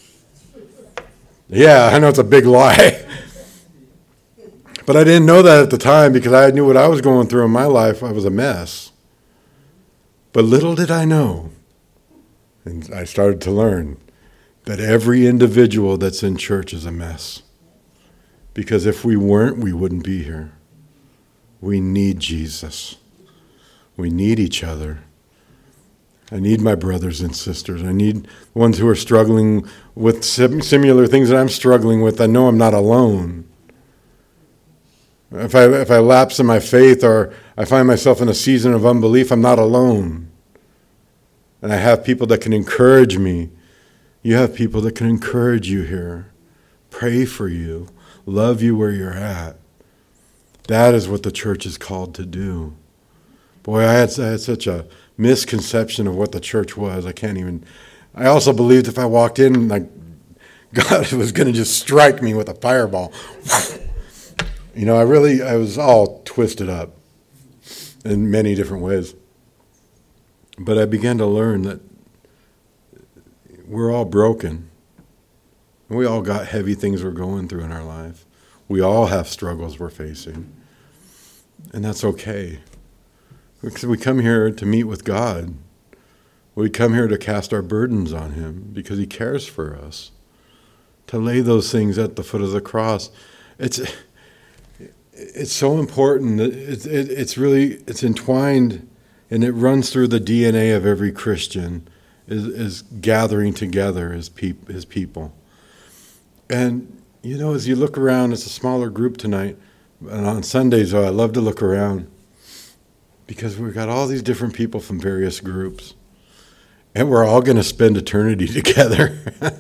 Yeah, I know it's a big lie. But I didn't know that at the time because I knew what I was going through in my life. I was a mess. But little did I know, and I started to learn, that every individual that's in church is a mess. Because if we weren't, we wouldn't be here. We need Jesus. We need each other. I need my brothers and sisters. I need ones who are struggling with similar things that I'm struggling with. I know I'm not alone. If I lapse in my faith or I find myself in a season of unbelief, I'm not alone. And I have people that can encourage me. You have people that can encourage you here, pray for you, love you where you're at. That is what the church is called to do. Boy, I had such a misconception of what the church was. I also believed if I walked in, like God was going to just strike me with a fireball. I was all twisted up in many different ways. But I began to learn that we're all broken. And we all got heavy things we're going through in our life. We all have struggles we're facing. And that's okay. Because we come here to meet with God. We come here to cast our burdens on Him because He cares for us. To lay those things at the foot of the cross. It's so important. It's entwined, and it runs through the DNA of every Christian, is gathering together as his people. And, as you look around, it's a smaller group tonight. And on Sundays, though, I love to look around because we've got all these different people from various groups. And we're all going to spend eternity together.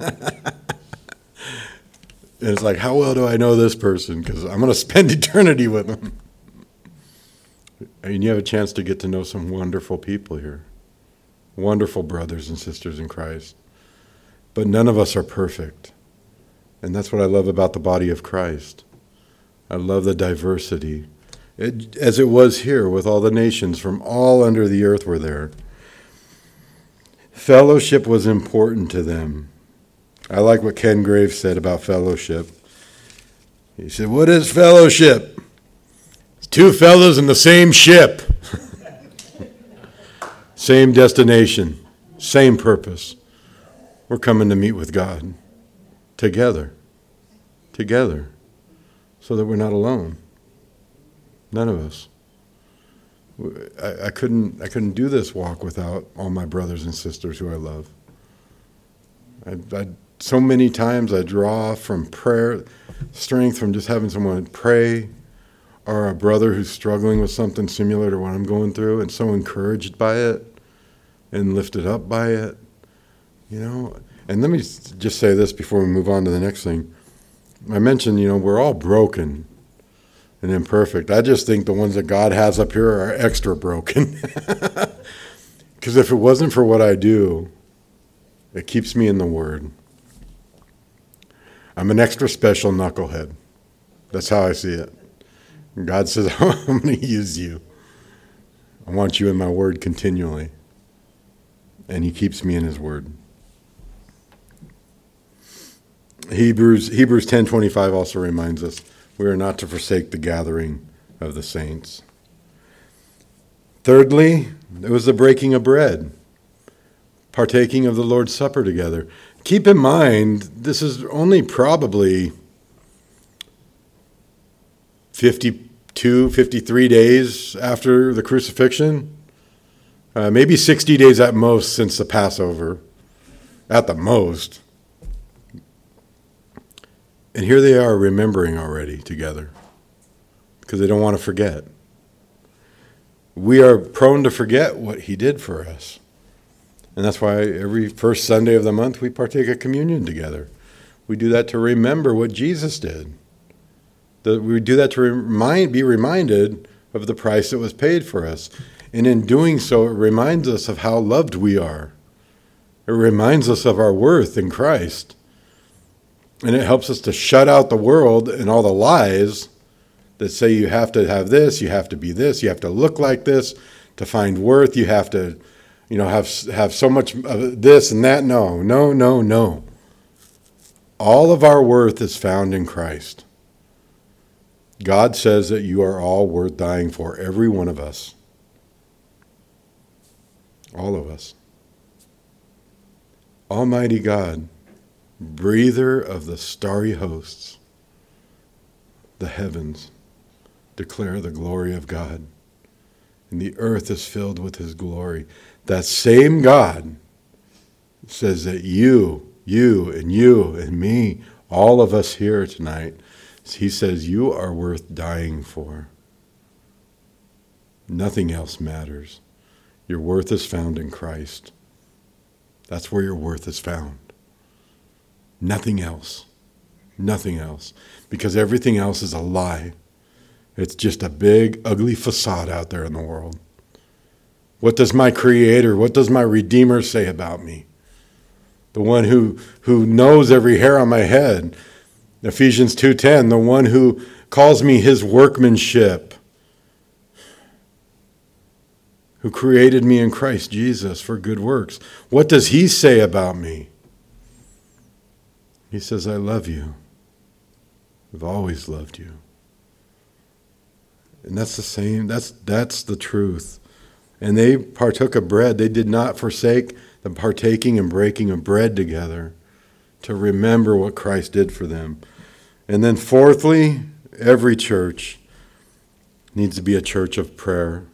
And it's like, how well do I know this person? Because I'm going to spend eternity with them. And you have a chance to get to know some wonderful people here. Wonderful brothers and sisters in Christ. But none of us are perfect. And that's what I love about the body of Christ. I love the diversity. As it was here with all the nations from all under the earth were there. Fellowship was important to them. I like what Ken Graves said about fellowship. He said, what is fellowship? It's two fellows in the same ship. Same destination. Same purpose. We're coming to meet with God. Together. Together. So that we're not alone. None of us. I couldn't do this walk without all my brothers and sisters who I love. So many times I draw from prayer, strength from just having someone pray, or a brother who's struggling with something similar to what I'm going through, and so encouraged by it and lifted up by it. And let me just say this before we move on to the next thing. I mentioned, we're all broken and imperfect. I just think the ones that God has up here are extra broken. Because if it wasn't for what I do, it keeps me in the Word. I'm an extra special knucklehead. That's how I see it. God says, I'm going to use you. I want you in my Word continually. And He keeps me in His Word. Hebrews 10:25 also reminds us we are not to forsake the gathering of the saints. Thirdly, it was the breaking of bread, partaking of the Lord's Supper together. Keep in mind, this is only probably 52, 53 days after the crucifixion. Maybe 60 days at most since the Passover, at the most. And here they are remembering already together because they don't want to forget. We are prone to forget what He did for us. And that's why every first Sunday of the month we partake of communion together. We do that to remember what Jesus did. We do that to be reminded of the price that was paid for us. And in doing so, it reminds us of how loved we are. It reminds us of our worth in Christ. And it helps us to shut out the world and all the lies that say you have to have this, you have to be this, you have to look like this to find worth, you have to, have so much of this and that. No. All of our worth is found in Christ. God says that you are all worth dying for, every one of us. All of us. Almighty God, breather of the starry hosts, the heavens declare the glory of God, and the earth is filled with his glory. That same God says that you and me, all of us here tonight, he says you are worth dying for. Nothing else matters. Your worth is found in Christ. That's where your worth is found. Nothing else. Nothing else. Because everything else is a lie. It's just a big, ugly facade out there in the world. What does my Creator, what does my Redeemer say about me? The one who knows every hair on my head. Ephesians 2:10, the one who calls me his workmanship, who created me in Christ Jesus for good works. What does he say about me? He says, I love you. I've always loved you. And that's the same, that's the truth. And they partook of bread. They did not forsake the partaking and breaking of bread together to remember what Christ did for them. And then fourthly, every church needs to be a church of prayer.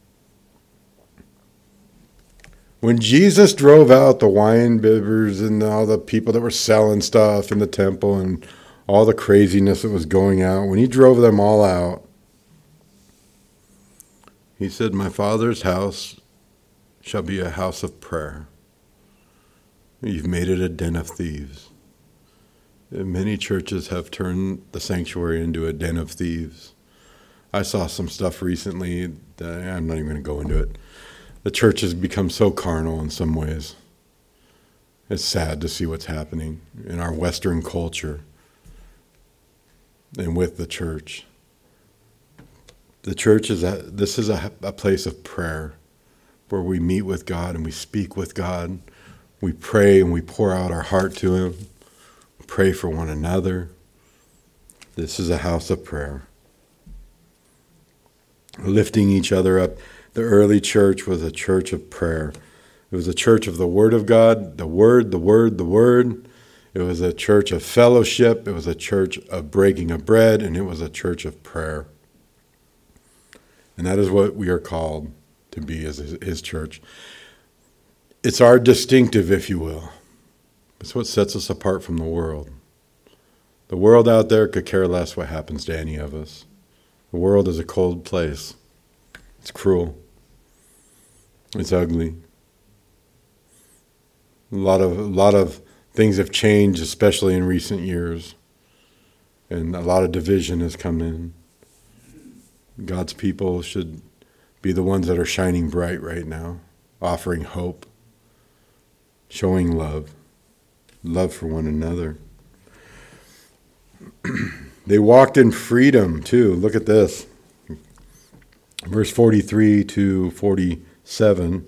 When Jesus drove out the wine bibbers and all the people that were selling stuff in the temple and all the craziness that was going out, when he drove them all out, he said, my Father's house shall be a house of prayer. You've made it a den of thieves. Many churches have turned the sanctuary into a den of thieves. I saw some stuff recently that I'm not even going to go into it. The church has become so carnal in some ways. It's sad to see what's happening in our Western culture and with the church. The church is a place of prayer where we meet with God and we speak with God. We pray and we pour out our heart to him. Pray for one another. This is a house of prayer. Lifting each other up. The early church was a church of prayer. It was a church of the Word of God, the Word, the Word, the Word. It was a church of fellowship. It was a church of breaking of bread, and it was a church of prayer. And that is what we are called to be as his church. It's our distinctive, if you will. It's what sets us apart from the world. The world out there could care less what happens to any of us. The world is a cold place. It's cruel. It's ugly. A lot of things have changed, especially in recent years. And a lot of division has come in. God's people should be the ones that are shining bright right now, offering hope, showing love for one another. They walked in freedom too. Look at this. Verse 43 to 47.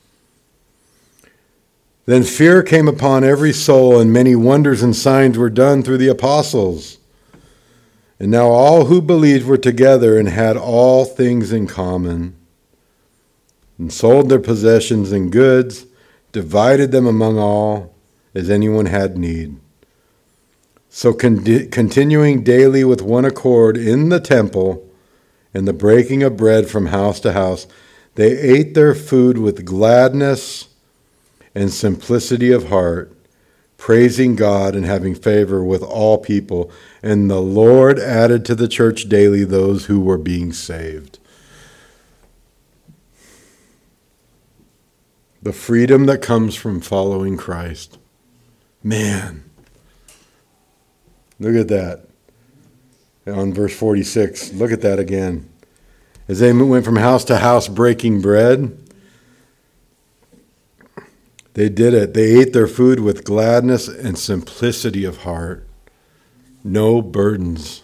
Then fear came upon every soul, and many wonders and signs were done through the apostles. And now all who believed were together and had all things in common, and sold their possessions and goods, divided them among all, as anyone had need. So continuing daily with one accord in the temple, and the breaking of bread from house to house, they ate their food with gladness and simplicity of heart, praising God and having favor with all people. And the Lord added to the church daily those who were being saved. The freedom that comes from following Christ. Man. Look at that. On verse 46, look at that again. As they went from house to house breaking bread, they did it. They ate their food with gladness and simplicity of heart. No burdens.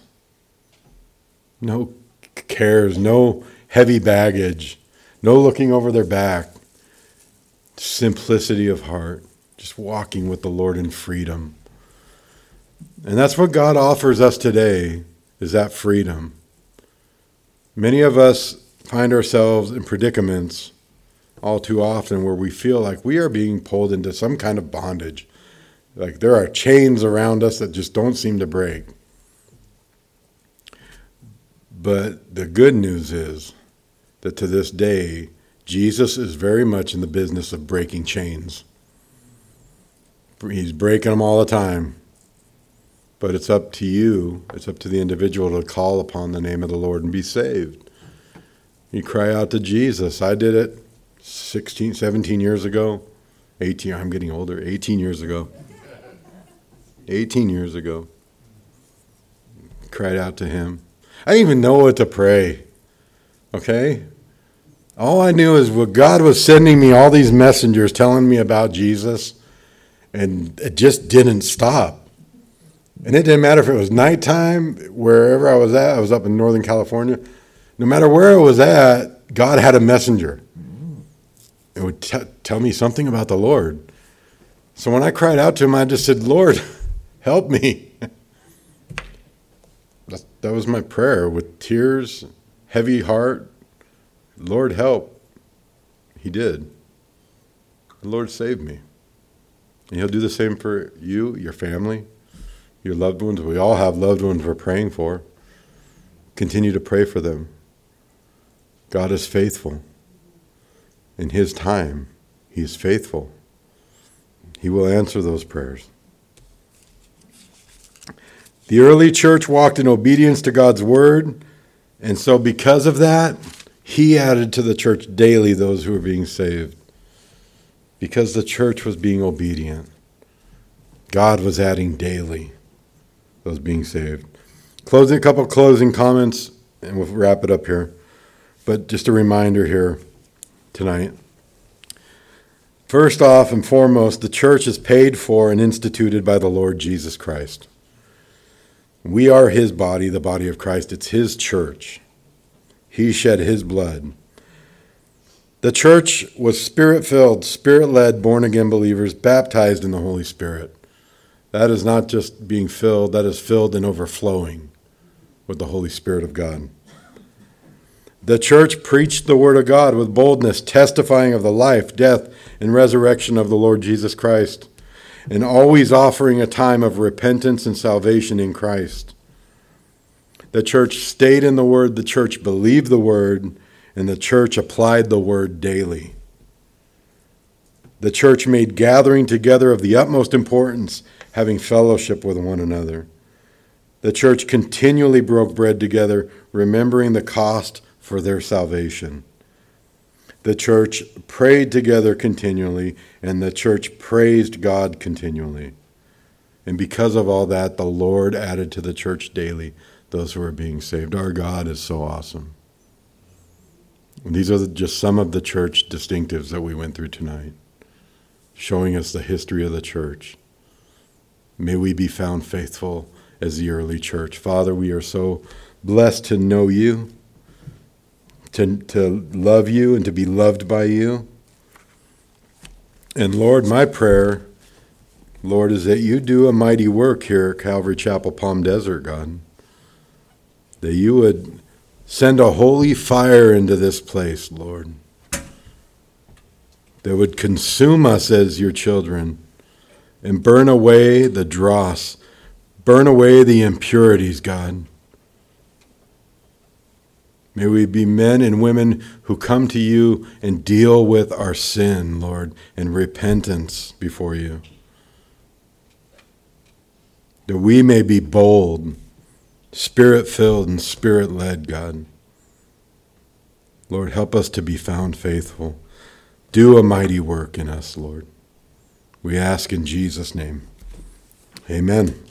No cares. No heavy baggage. No looking over their back. Simplicity of heart. Just walking with the Lord in freedom. And that's what God offers us today, is that freedom. Many of us find ourselves in predicaments all too often where we feel like we are being pulled into some kind of bondage. Like there are chains around us that just don't seem to break. But the good news is that to this day, Jesus is very much in the business of breaking chains. He's breaking them all the time. But it's up to you, it's up to the individual to call upon the name of the Lord and be saved. You cry out to Jesus. I did it 16, 17 years ago. 18, I'm getting older. 18 years ago. 18 years ago. Cried out to him. I didn't even know what to pray. Okay? All I knew is what God was sending me all these messengers telling me about Jesus, and it just didn't stop. And it didn't matter if it was nighttime, wherever I was up in Northern California. No matter where I was at, God had a messenger. It would tell me something about the Lord. So when I cried out to him, I just said, Lord, help me. That was my prayer with tears, heavy heart. Lord, help. He did. The Lord saved me. And he'll do the same for you, your family, your loved ones. We all have loved ones we're praying for. Continue to pray for them. God is faithful. In his time, he is faithful. He will answer those prayers. The early church walked in obedience to God's word, and so because of that, he added to the church daily those who were being saved. Because the church was being obedient, God was adding daily those being saved. A couple closing comments, and we'll wrap it up here. But just a reminder here tonight. First off and foremost, the church is paid for and instituted by the Lord Jesus Christ. We are his body, the body of Christ. It's his church. He shed his blood. The church was spirit-filled, spirit-led, born-again believers baptized in the Holy Spirit. That is not just being filled, that is filled and overflowing with the Holy Spirit of God. The church preached the word of God with boldness, testifying of the life, death, and resurrection of the Lord Jesus Christ, and always offering a time of repentance and salvation in Christ. The church stayed in the word, the church believed the word, and the church applied the word daily. The church made gathering together of the utmost importance, having fellowship with one another. The church continually broke bread together, remembering the cost for their salvation. The church prayed together continually, and the church praised God continually. And because of all that, the Lord added to the church daily those who are being saved. Our God is so awesome. And these are just some of the church distinctives that we went through tonight, showing us the history of the church. May we be found faithful as the early church. Father, we are so blessed to know you, to love you and to be loved by you. And Lord, my prayer, Lord, is that you do a mighty work here at Calvary Chapel, Palm Desert, God. That you would send a holy fire into this place, Lord, that would consume us as your children and burn away the dross, burn away the impurities, God. May we be men and women who come to you and deal with our sin, Lord, and repentance before you. That we may be bold, spirit-filled and spirit-led, God. Lord, help us to be found faithful. Do a mighty work in us, Lord. We ask in Jesus' name. Amen.